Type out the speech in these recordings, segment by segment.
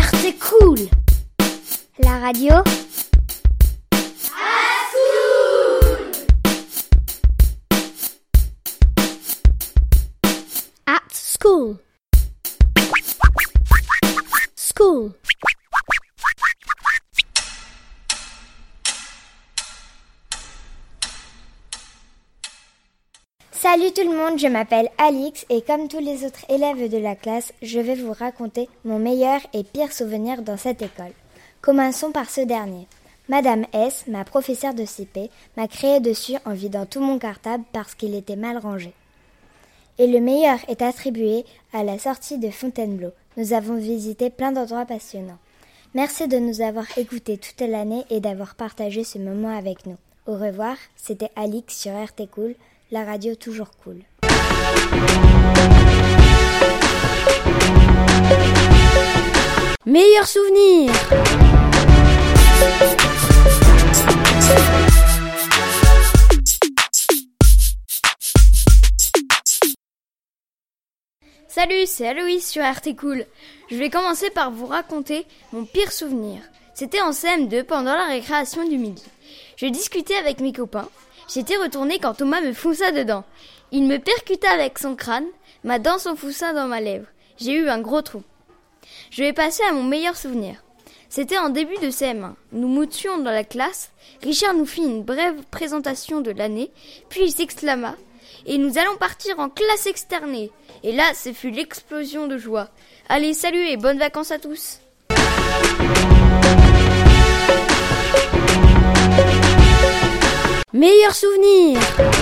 RT Cool. La radio at school. School. Salut tout le monde, je m'appelle Alix et comme tous les autres élèves de la classe, je vais vous raconter mon meilleur et pire souvenir dans cette école. Commençons par ce dernier. Madame S, ma professeure de CP, m'a crié dessus en vidant tout mon cartable parce qu'il était mal rangé. Et le meilleur est attribué à la sortie de Fontainebleau. Nous avons visité plein d'endroits passionnants. Merci de nous avoir écoutés toute l'année et d'avoir partagé ce moment avec nous. Au revoir, c'était Alix sur RT Cool, la radio toujours cool. Meilleur souvenir. Salut, c'est Aloïs sur RT Cool. Je vais commencer par vous raconter mon pire souvenir. C'était en CM2 pendant la récréation du midi. Je discutais avec mes copains. J'étais retournée quand Thomas me fonça dedans. Il me percuta avec son crâne, ma dent s'enfonça dans ma lèvre. J'ai eu un gros trou. Je vais passer à mon meilleur souvenir. C'était en début de CM1. Nous montions dans la classe. Richard nous fit une brève présentation de l'année, puis il s'exclama « Et nous allons partir en classe externée !» Et là, ce fut l'explosion de joie. Allez, salut et bonnes vacances à tous. Meilleur souvenir.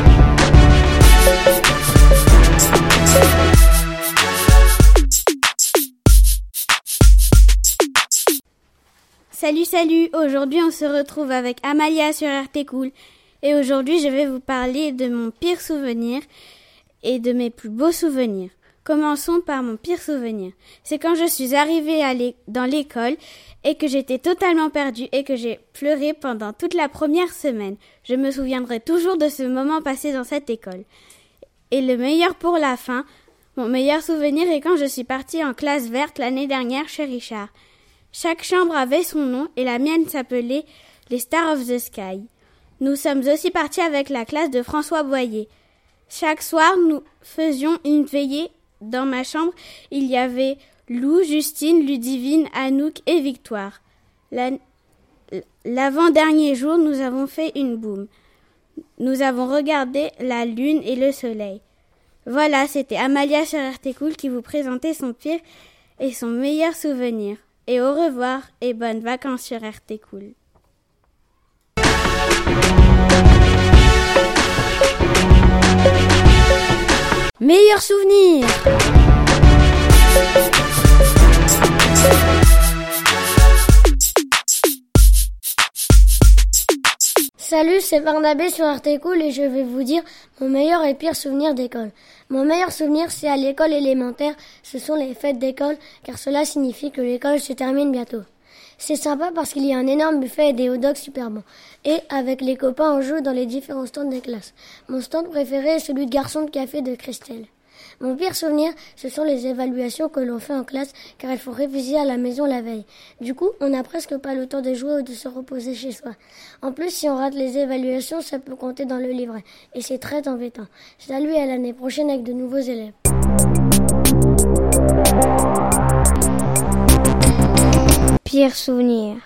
Salut, aujourd'hui on se retrouve avec Amalia sur RT Cool et aujourd'hui je vais vous parler de mon pire souvenir et de mes plus beaux souvenirs. Commençons par mon pire souvenir. C'est quand je suis arrivée dans l'école et que j'étais totalement perdue et que j'ai pleuré pendant toute la première semaine. Je me souviendrai toujours de ce moment passé dans cette école. Et le meilleur pour la fin, mon meilleur souvenir est quand je suis partie en classe verte l'année dernière chez Richard. Chaque chambre avait son nom et la mienne s'appelait les Stars of the Sky. Nous sommes aussi partis avec la classe de François Boyer. Chaque soir, nous faisions une veillée. Dans ma chambre, il y avait Lou, Justine, Ludivine, Anouk et Victoire. L'avant-dernier jour, nous avons fait une boum. Nous avons regardé la lune et le soleil. Voilà, c'était Amalia sur RT Cool qui vous présentait son pire et son meilleur souvenir. Et au revoir et bonnes vacances sur RT Cool. Meilleur souvenir. Salut, c'est Barnabé sur RT Cool et je vais vous dire mon meilleur et pire souvenir d'école. Mon meilleur souvenir, c'est à l'école élémentaire, ce sont les fêtes d'école, car cela signifie que l'école se termine bientôt. C'est sympa parce qu'il y a un énorme buffet et des hot dogs super bons. Et avec les copains, on joue dans les différents stands des classes. Mon stand préféré est celui de garçon de café de Christelle. Mon pire souvenir, ce sont les évaluations que l'on fait en classe, car il faut réviser à la maison la veille. Du coup, on n'a presque pas le temps de jouer ou de se reposer chez soi. En plus, si on rate les évaluations, ça peut compter dans le livret. Et c'est très embêtant. Salut et à l'année prochaine avec de nouveaux élèves. Pire souvenir.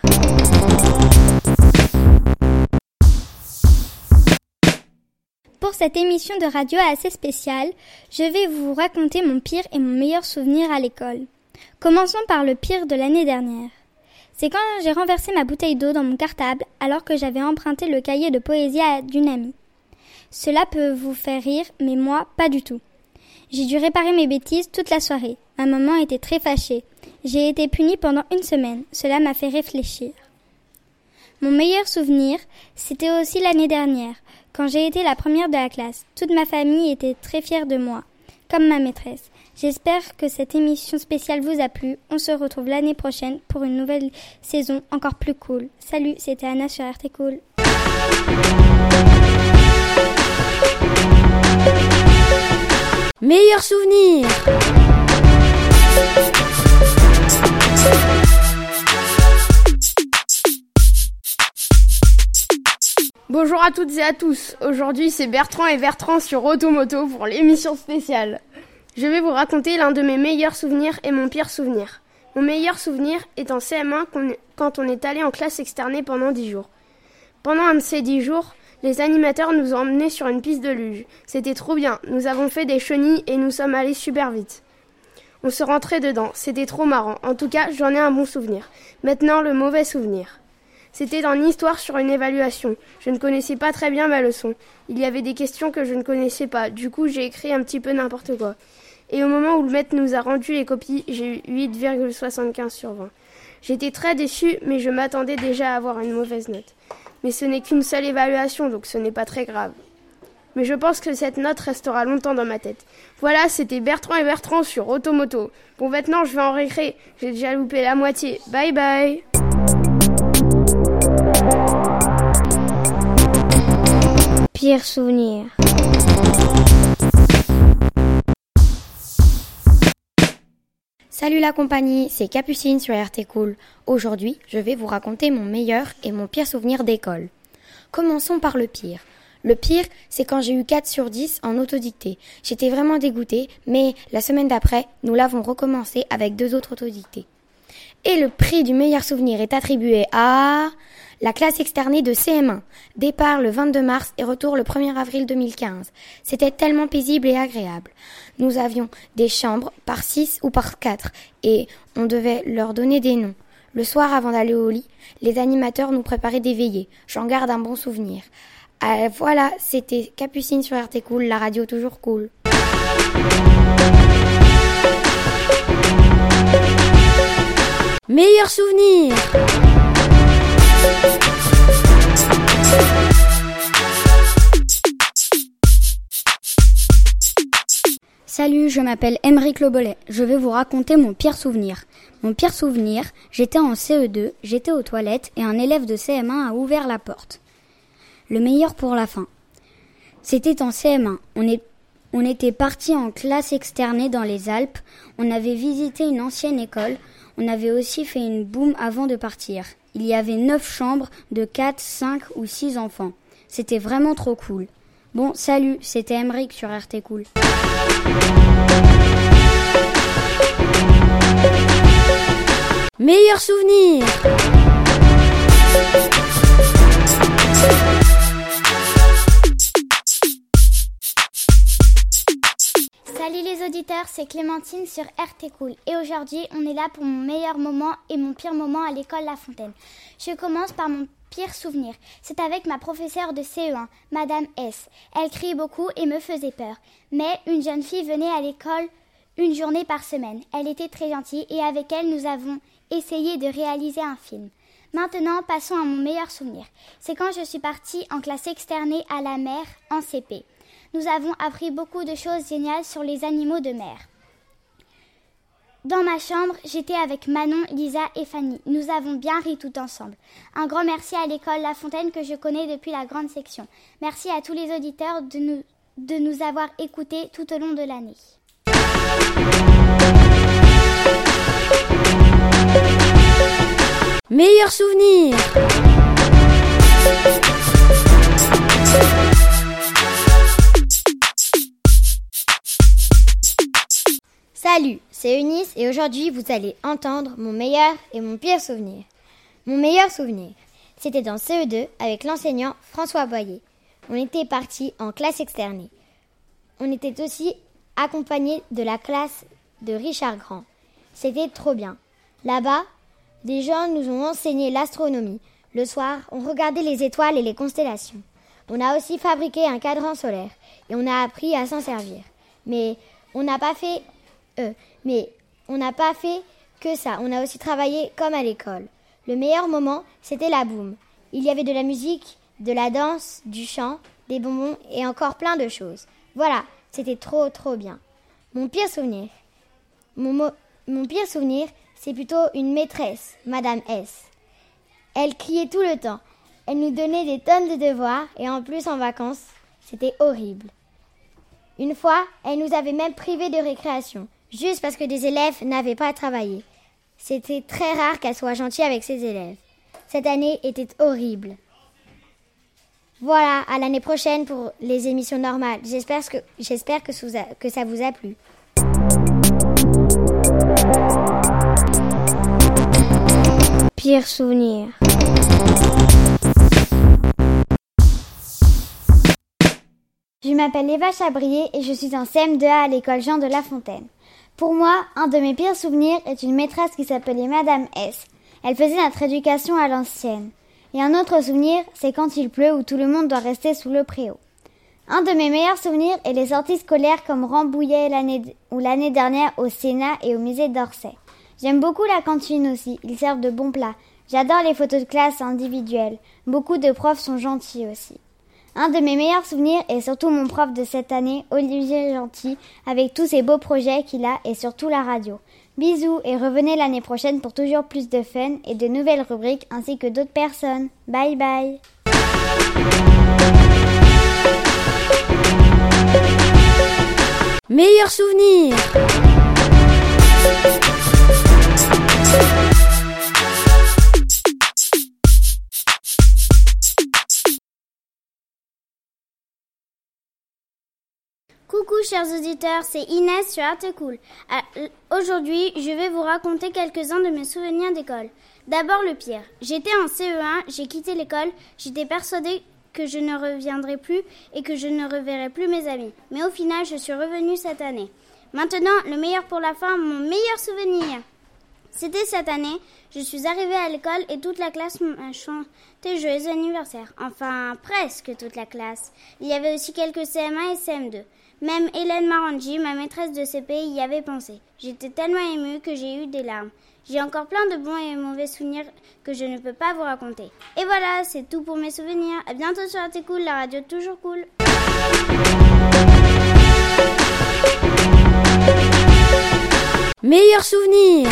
Pour cette émission de radio assez spéciale, je vais vous raconter mon pire et mon meilleur souvenir à l'école. Commençons par le pire de l'année dernière. C'est quand j'ai renversé ma bouteille d'eau dans mon cartable alors que j'avais emprunté le cahier de poésie d'une amie. Cela peut vous faire rire, mais moi, pas du tout. J'ai dû réparer mes bêtises toute la soirée. Ma maman était très fâchée. J'ai été punie pendant 1 semaine. Cela m'a fait réfléchir. Mon meilleur souvenir, c'était aussi l'année dernière, quand j'ai été la première de la classe. Toute ma famille était très fière de moi, comme ma maîtresse. J'espère que cette émission spéciale vous a plu. On se retrouve l'année prochaine pour une nouvelle saison encore plus cool. Salut, c'était Anna sur RT Cool. Meilleur souvenir. Bonjour à toutes et à tous. Aujourd'hui, c'est Bertrand et Bertrand sur Automoto pour l'émission spéciale. Je vais vous raconter l'un de mes meilleurs souvenirs et mon pire souvenir. Mon meilleur souvenir est en CM1 quand on est allé en classe externée pendant 10 jours. Pendant un de ces 10 jours, les animateurs nous ont emmenés sur une piste de luge. C'était trop bien. Nous avons fait des chenilles et nous sommes allés super vite. On se rentrait dedans. C'était trop marrant. En tout cas, j'en ai un bon souvenir. Maintenant, le mauvais souvenir. C'était dans l'histoire sur une évaluation. Je ne connaissais pas très bien ma leçon. Il y avait des questions que je ne connaissais pas. Du coup, j'ai écrit un petit peu n'importe quoi. Et au moment où le maître nous a rendu les copies, j'ai eu 8,75 sur 20. J'étais très déçue, mais je m'attendais déjà à avoir une mauvaise note. Mais ce n'est qu'une seule évaluation, donc ce n'est pas très grave. Mais je pense que cette note restera longtemps dans ma tête. Voilà, c'était Bertrand et Bertrand sur Automoto. Bon, maintenant, je vais en récré. J'ai déjà loupé la moitié. Bye bye. Pire souvenir. Salut la compagnie, c'est Capucine sur RT Cool. Aujourd'hui, je vais vous raconter mon meilleur et mon pire souvenir d'école. Commençons par le pire. Le pire, c'est quand j'ai eu 4 sur 10 en autodictée. J'étais vraiment dégoûtée, mais la semaine d'après, nous l'avons recommencé avec 2 autres autodictées. Et le prix du meilleur souvenir est attribué à la classe externée de CM1. Départ le 22 mars et retour le 1er avril 2015. C'était tellement paisible et agréable. Nous avions des chambres par 6 ou par 4 et on devait leur donner des noms. Le soir, avant d'aller au lit, les animateurs nous préparaient des veillées. J'en garde un bon souvenir. Voilà, c'était Capucine sur RT Cool, la radio toujours cool. Meilleur souvenir. Salut, je m'appelle Aymeric Lobolet. Je vais vous raconter mon pire souvenir. Mon pire souvenir, j'étais en CE2, j'étais aux toilettes et un élève de CM1 a ouvert la porte. Le meilleur pour la fin. C'était en CM1. On était partis en classe externée dans les Alpes. On avait visité une ancienne école. On avait aussi fait une boum avant de partir. Il y avait 9 chambres de 4, 5 ou 6 enfants. C'était vraiment trop cool. Bon, salut, c'était Aymeric sur RT Cool. Meilleur souvenir. Salut les auditeurs, c'est Clémentine sur RT Cool et aujourd'hui on est là pour mon meilleur moment et mon pire moment à l'école La Fontaine. Je commence par mon pire souvenir. C'est avec ma professeure de CE1, Madame S. Elle criait beaucoup et me faisait peur. Mais une jeune fille venait à l'école une journée par semaine. Elle était très gentille et avec elle nous avons essayé de réaliser un film. Maintenant, passons à mon meilleur souvenir. C'est quand je suis partie en classe externée à la mer en CP. Nous avons appris beaucoup de choses géniales sur les animaux de mer. Dans ma chambre, j'étais avec Manon, Lisa et Fanny. Nous avons bien ri tout ensemble. Un grand merci à l'école La Fontaine que je connais depuis la grande section. Merci à tous les auditeurs de nous avoir écoutés tout au long de l'année. Meilleur souvenir. Salut, c'est Eunice et aujourd'hui vous allez entendre mon meilleur et mon pire souvenir. Mon meilleur souvenir, c'était dans CE2 avec l'enseignant François Boyer. On était partis en classe externée. On était aussi accompagnés de la classe de Richard Grand. C'était trop bien. Là-bas, des gens nous ont enseigné l'astronomie. Le soir, on regardait les étoiles et les constellations. On a aussi fabriqué un cadran solaire et on a appris à s'en servir. Mais on n'a pas fait que ça. On a aussi travaillé comme à l'école. Le meilleur moment, c'était la boum. Il y avait de la musique, de la danse, du chant, des bonbons et encore plein de choses. Voilà, c'était trop bien. Mon pire souvenir, c'est plutôt une maîtresse, Madame S. Elle criait tout le temps. Elle nous donnait des tonnes de devoirs et en plus en vacances, c'était horrible. Une fois, elle nous avait même privés de récréation, juste parce que des élèves n'avaient pas travaillé. C'était très rare qu'elle soit gentille avec ses élèves. Cette année était horrible. Voilà, à l'année prochaine pour les émissions normales. J'espère que ça vous a plu. Pire souvenir. Je m'appelle Eva Chabrier et je suis en CM2A à l'école Jean de La Fontaine. Pour moi, un de mes pires souvenirs est une maîtresse qui s'appelait Madame S. Elle faisait notre éducation à l'ancienne. Et un autre souvenir, c'est quand il pleut ou tout le monde doit rester sous le préau. Un de mes meilleurs souvenirs est les sorties scolaires comme Rambouillet l'année dernière au Sénat et au musée d'Orsay. J'aime beaucoup la cantine aussi, ils servent de bons plats. J'adore les photos de classe individuelles. Beaucoup de profs sont gentils aussi. Un de mes meilleurs souvenirs est surtout mon prof de cette année, Olivier Gentil, avec tous ces beaux projets qu'il a et surtout la radio. Bisous et revenez l'année prochaine pour toujours plus de fun et de nouvelles rubriques ainsi que d'autres personnes. Bye bye. Meilleur souvenir. Coucou chers auditeurs, c'est Inès sur Artecool. Aujourd'hui, je vais vous raconter quelques-uns de mes souvenirs d'école. D'abord le pire. J'étais en CE1, j'ai quitté l'école, j'étais persuadée que je ne reviendrai plus et que je ne reverrai plus mes amis. Mais au final, je suis revenue cette année. Maintenant, le meilleur pour la fin, mon meilleur souvenir. C'était cette année, je suis arrivée à l'école et toute la classe m'a chanté joyeux anniversaire. Enfin, presque toute la classe. Il y avait aussi quelques CM1 et CM2. Même Hélène Marangi, ma maîtresse de CP, y avait pensé. J'étais tellement émue que j'ai eu des larmes. J'ai encore plein de bons et mauvais souvenirs que je ne peux pas vous raconter. Et voilà, c'est tout pour mes souvenirs. À bientôt sur Artecool, la radio toujours cool. Meilleur souvenir.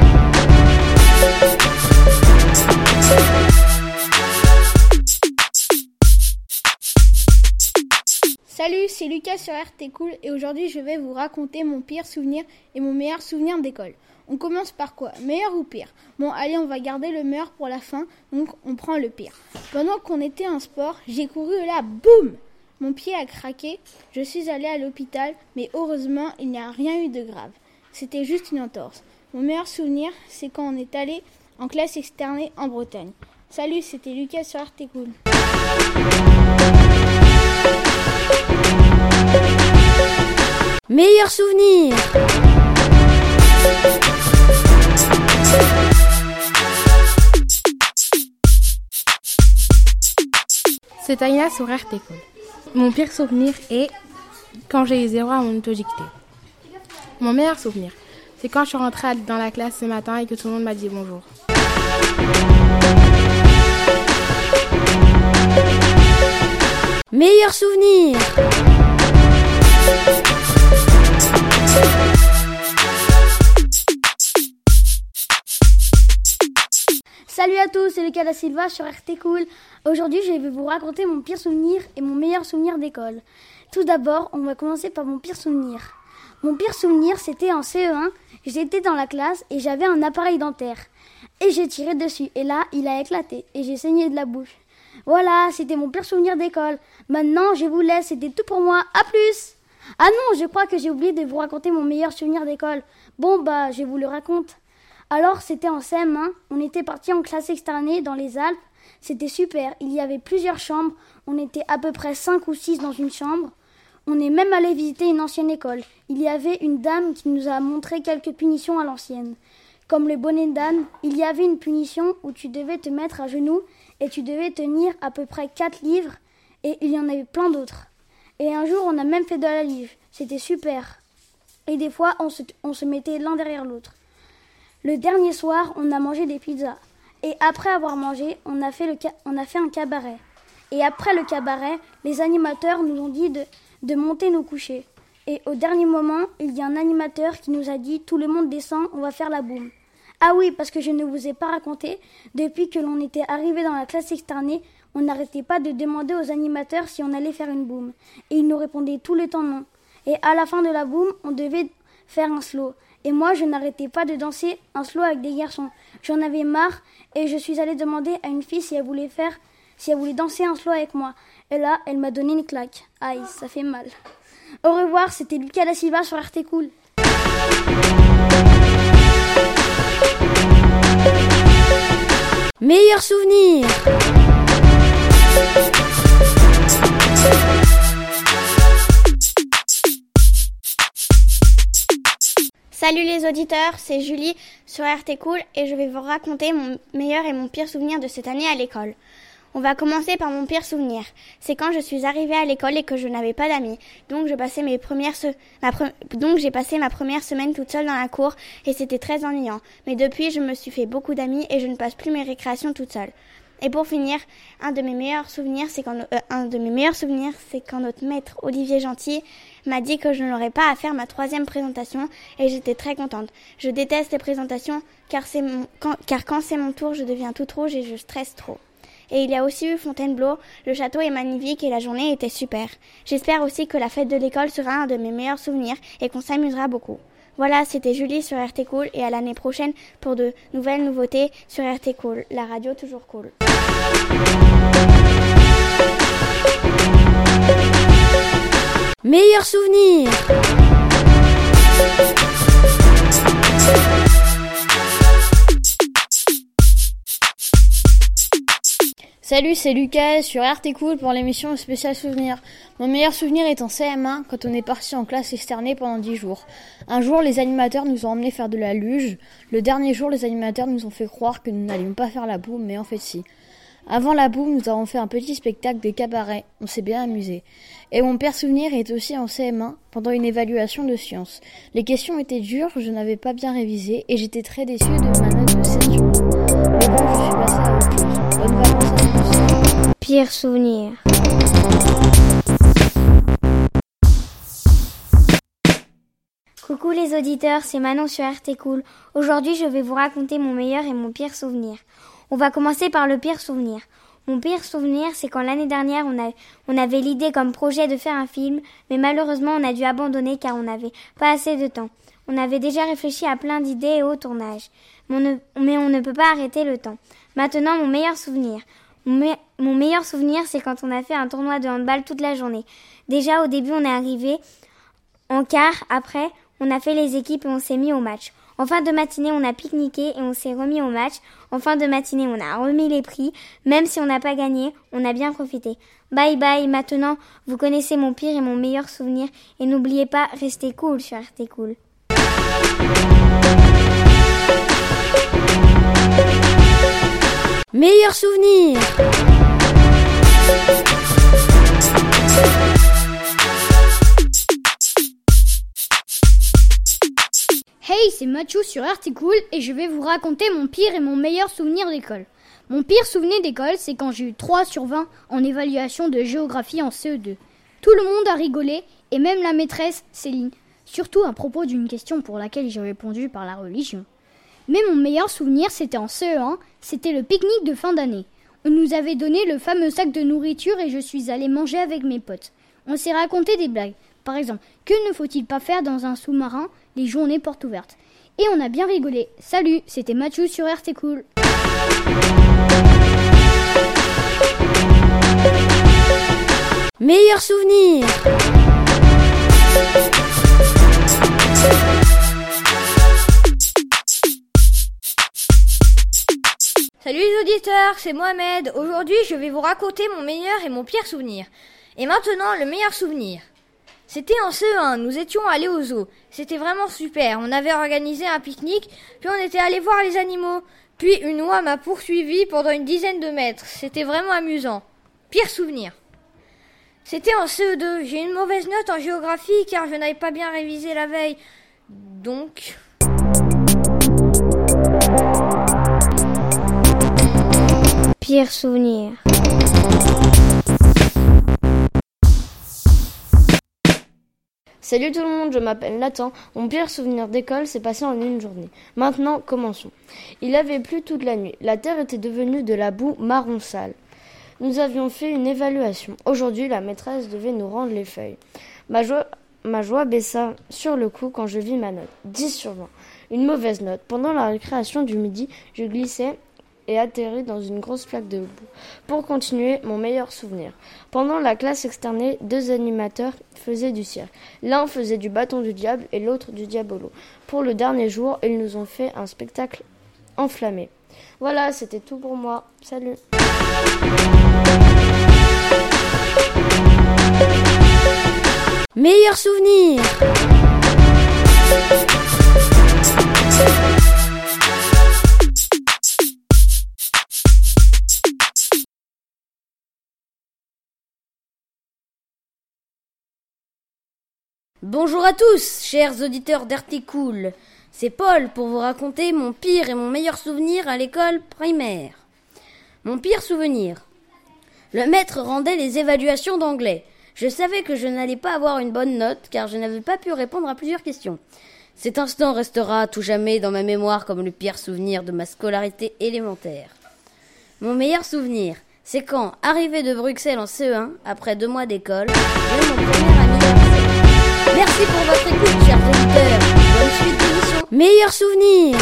Salut, c'est Lucas sur Artecool et aujourd'hui je vais vous raconter mon pire souvenir et mon meilleur souvenir d'école. On commence par quoi? Meilleur ou pire? Bon, allez, on va garder le meilleur pour la fin, donc on prend le pire. Pendant qu'on était en sport, j'ai couru et là, boum! Mon pied a craqué, je suis allée à l'hôpital, mais heureusement, il n'y a rien eu de grave. C'était juste une entorse. Mon meilleur souvenir, c'est quand on est allé en classe externée en Bretagne. Salut, c'était Lucas sur Artecool. Meilleur souvenir. C'est Aïna sur Artecool. Mon pire souvenir est quand j'ai eu 0 à mon autodictée. Mon meilleur souvenir, c'est quand je suis rentrée dans la classe ce matin et que tout le monde m'a dit bonjour. Meilleur souvenir. Salut à tous, c'est Lucas da Silva sur Artecool. Aujourd'hui, je vais vous raconter mon pire souvenir et mon meilleur souvenir d'école. Tout d'abord, on va commencer par mon pire souvenir. Mon pire souvenir, c'était en CE1. J'étais dans la classe et j'avais un appareil dentaire. Et j'ai tiré dessus. Et là, il a éclaté. Et j'ai saigné de la bouche. Voilà, c'était mon pire souvenir d'école. Maintenant, je vous laisse. C'était tout pour moi. À plus! Ah non, je crois que j'ai oublié de vous raconter mon meilleur souvenir d'école. Bon, je vous le raconte. Alors, c'était en CM1. On était partis en classe externée dans les Alpes. C'était super. Il y avait plusieurs chambres. On était à peu près 5 ou 6 dans une chambre. On est même allé visiter une ancienne école. Il y avait une dame qui nous a montré quelques punitions à l'ancienne. Comme le bonnet d'âne, il y avait une punition où tu devais te mettre à genoux et tu devais tenir à peu près 4 livres et il y en avait plein d'autres. Et un jour, on a même fait de la livre. C'était super. Et des fois, on se mettait l'un derrière l'autre. Le dernier soir, on a mangé des pizzas. Et après avoir mangé, on a fait un cabaret. Et après le cabaret, les animateurs nous ont dit de monter nous coucher. Et au dernier moment, il y a un animateur qui nous a dit « Tout le monde descend, on va faire la boum ». Ah oui, parce que je ne vous ai pas raconté, depuis que l'on était arrivé dans la classe externée, on n'arrêtait pas de demander aux animateurs si on allait faire une boum. Et ils nous répondaient tout le temps non. Et à la fin de la boum, on devait faire un slow. Et moi, je n'arrêtais pas de danser un slow avec des garçons. J'en avais marre et je suis allée demander à une fille si si elle voulait danser un slow avec moi. Et là, elle m'a donné une claque. Aïe, ça fait mal. Au revoir, c'était Lucas da Silva sur RT Cool. Meilleur souvenir. Salut les auditeurs, c'est Julie sur RT Cool et je vais vous raconter mon meilleur et mon pire souvenir de cette année à l'école. On va commencer par mon pire souvenir. C'est quand je suis arrivée à l'école et que je n'avais pas d'amis. Donc j'ai passé ma première semaine toute seule dans la cour et c'était très ennuyant. Mais depuis, je me suis fait beaucoup d'amis et je ne passe plus mes récréations toute seule. Et pour finir, un de mes meilleurs souvenirs, c'est quand notre maître Olivier Gentil m'a dit que je n'aurais pas à faire ma 3e présentation et j'étais très contente. Je déteste les présentations car quand c'est mon tour, je deviens toute rouge et je stresse trop. Et il y a aussi eu Fontainebleau, le château est magnifique et la journée était super. J'espère aussi que la fête de l'école sera un de mes meilleurs souvenirs et qu'on s'amusera beaucoup. Voilà, c'était Julie sur RT Cool et à l'année prochaine pour de nouvelles nouveautés sur RT Cool, la radio toujours cool. Meilleur souvenir. Salut, c'est Lucas sur RT Cool pour l'émission spéciale souvenir. Mon meilleur souvenir est en CM1 quand on est parti en classe externée pendant 10 jours. Un jour, les animateurs nous ont emmenés faire de la luge. Le dernier jour, les animateurs nous ont fait croire que nous n'allions pas faire la boue, mais en fait si. Avant la boue, nous avons fait un petit spectacle de cabaret. On s'est bien amusé. Et mon pire souvenir est aussi en CM1 pendant une évaluation de sciences. Les questions étaient dures, je n'avais pas bien révisé et j'étais très déçue de ma note de 7 sur 20. Mais bon, je suis passée à autre chose. Bonnes vacances à tous. Pire souvenir. Coucou les auditeurs, c'est Manon sur RT Cool. Aujourd'hui, je vais vous raconter mon meilleur et mon pire souvenir. On va commencer par le pire souvenir. Mon pire souvenir, c'est quand l'année dernière, on avait l'idée comme projet de faire un film, mais malheureusement, on a dû abandonner car on n'avait pas assez de temps. On avait déjà réfléchi à plein d'idées au tournage, mais on ne peut pas arrêter le temps. Maintenant, mon meilleur souvenir. Mon meilleur souvenir, c'est quand on a fait un tournoi de handball toute la journée. Déjà, au début, on est arrivé en quart. Après, on a fait les équipes et on s'est mis au match. En fin de matinée, on a pique-niqué et on s'est remis au match. En fin de matinée, on a remis les prix. Même si on n'a pas gagné, on a bien profité. Bye bye. Maintenant, vous connaissez mon pire et mon meilleur souvenir. Et n'oubliez pas, restez cool sur RT Cool. Meilleur souvenir. Hey, c'est Mathieu sur RT Cool et je vais vous raconter mon pire et mon meilleur souvenir d'école. Mon pire souvenir d'école, c'est quand j'ai eu 3 sur 20 en évaluation de géographie en CE2. Tout le monde a rigolé et même la maîtresse, Céline. Surtout à propos d'une question pour laquelle j'ai répondu par la religion. Mais mon meilleur souvenir, c'était en CE1, c'était le pique-nique de fin d'année. On nous avait donné le fameux sac de nourriture et je suis allée manger avec mes potes. On s'est raconté des blagues. Par exemple, que ne faut-il pas faire dans un sous-marin les journées portes ouvertes? Et on a bien rigolé. Salut, c'était Mathieu sur RT Cool. Meilleur souvenir. Salut les auditeurs, c'est Mohamed. Aujourd'hui, je vais vous raconter mon meilleur et mon pire souvenir. Et maintenant, le meilleur souvenir. C'était en CE1, nous étions allés au zoo. C'était vraiment super, on avait organisé un pique-nique, puis on était allés voir les animaux. Puis une oie m'a poursuivi pendant une dizaine de mètres. C'était vraiment amusant. Pire souvenir. C'était en CE2, j'ai une mauvaise note en géographie car je n'avais pas bien révisé la veille. Donc... Pire souvenir. Salut tout le monde, je m'appelle Nathan. Mon pire souvenir d'école s'est passé en une journée. Maintenant, commençons. Il avait plu toute la nuit. La terre était devenue de la boue marron sale. Nous avions fait une évaluation. Aujourd'hui, la maîtresse devait nous rendre les feuilles. Ma joie baissa sur le coup quand je vis ma note. 10 sur 20. Une mauvaise note. Pendant la récréation du midi, je glissais et atterrit dans une grosse plaque de boue. Pour continuer, mon meilleur souvenir. Pendant la classe externée, 2 animateurs faisaient du cirque. L'un faisait du bâton du diable et l'autre du diabolo. Pour le dernier jour, ils nous ont fait un spectacle enflammé. Voilà, c'était tout pour moi. Salut. Meilleur souvenir. Bonjour à tous, chers auditeurs d'RTCool. C'est Paul pour vous raconter mon pire et mon meilleur souvenir à l'école primaire. Mon pire souvenir. Le maître rendait les évaluations d'anglais. Je savais que je n'allais pas avoir une bonne note car je n'avais pas pu répondre à plusieurs questions. Cet instant restera à tout jamais dans ma mémoire comme le pire souvenir de ma scolarité élémentaire. Mon meilleur souvenir, c'est quand, arrivé de Bruxelles en CE1, après 2 mois d'école, j'ai eu mon premier anniversaire. Merci pour votre écoute, chers auditeurs. Bonne suite d'émission. Meilleur souvenir.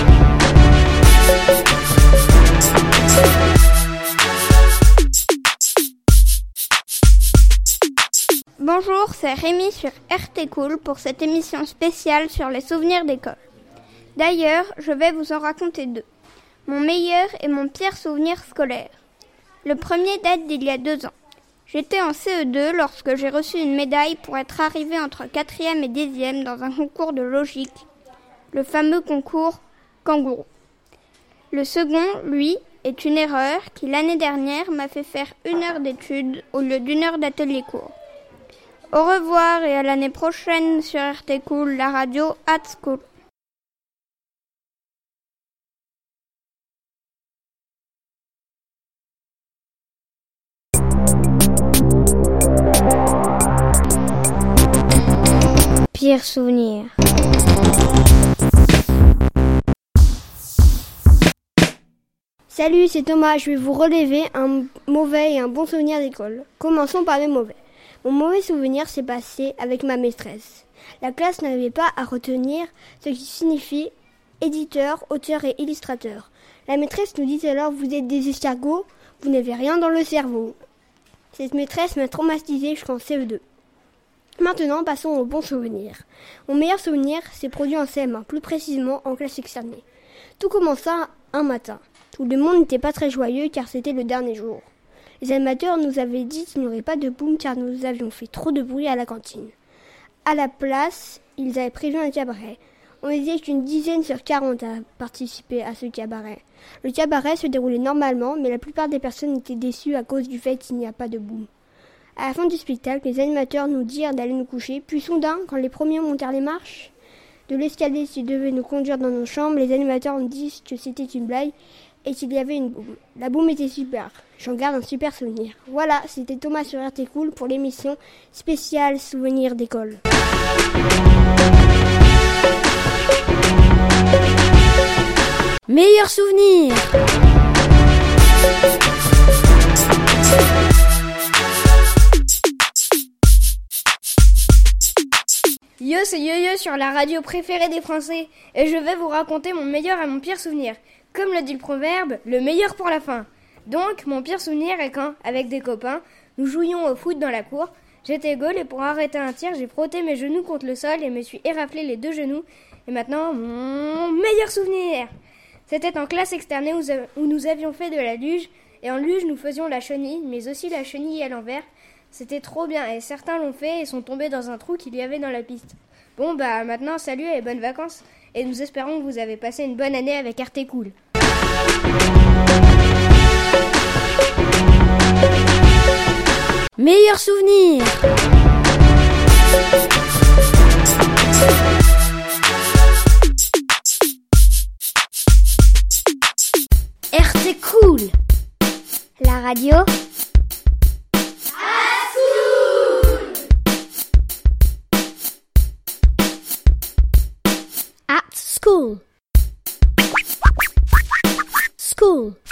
Bonjour, c'est Rémi sur RTCool pour cette émission spéciale sur les souvenirs d'école. D'ailleurs, je vais vous en raconter 2. Mon meilleur et mon pire souvenir scolaire. Le premier date d'il y a 2 ans. J'étais en CE2 lorsque j'ai reçu une médaille pour être arrivée entre 4e et 10e dans un concours de logique, le fameux concours Kangourou. Le second, lui, est une erreur qui l'année dernière m'a fait faire 1 heure d'études au lieu d'1 heure d'atelier court. Au revoir et à l'année prochaine sur RTCool, la radio at school. Pire souvenir. Salut, c'est Thomas. Je vais vous relever un mauvais et un bon souvenir d'école. Commençons par le mauvais. Mon mauvais souvenir s'est passé avec ma maîtresse. La classe n'avait pas à retenir ce qui signifie éditeur, auteur et illustrateur. La maîtresse nous dit alors « Vous êtes des escargots, vous n'avez rien dans le cerveau ». Cette maîtresse m'a traumatisée jusqu'en CE2. Maintenant, passons aux bons souvenirs. Mon meilleur souvenir s'est produit en CM1, plus précisément en classe externée. Tout commença un matin. Tout le monde n'était pas très joyeux car c'était le dernier jour. Les animateurs nous avaient dit qu'il n'y aurait pas de boum car nous avions fait trop de bruit à la cantine. À la place, ils avaient prévu un cabaret. On était qu'une dizaine sur 40 à participer à ce cabaret. Le cabaret se déroulait normalement, mais la plupart des personnes étaient déçues à cause du fait qu'il n'y a pas de boum. À la fin du spectacle, les animateurs nous dirent d'aller nous coucher, puis soudain, quand les premiers montèrent les marches de l'escalier qui devait nous conduire dans nos chambres, les animateurs nous disent que c'était une blague et qu'il y avait une boum. La boum était super. J'en garde un super souvenir. Voilà, c'était Thomas sur RTCool pour l'émission spéciale Souvenirs d'école. Meilleur souvenir. Yo, c'est Yo-Yo sur la radio préférée des Français et je vais vous raconter mon meilleur et mon pire souvenir. Comme le dit le proverbe, le meilleur pour la fin. Donc, mon pire souvenir est quand, avec des copains, nous jouions au foot dans la cour. J'étais goal et pour arrêter un tir, j'ai frotté mes genoux contre le sol et me suis éraflé les 2 genoux. Et maintenant, mon meilleur souvenir. C'était en classe externée où nous avions fait de la luge. Et en luge, nous faisions la chenille, mais aussi la chenille à l'envers. C'était trop bien et certains l'ont fait et sont tombés dans un trou qu'il y avait dans la piste. Bon bah maintenant salut et bonnes vacances et nous espérons que vous avez passé une bonne année avec RTCool. Meilleur souvenir. RTCool, la radio at school. School.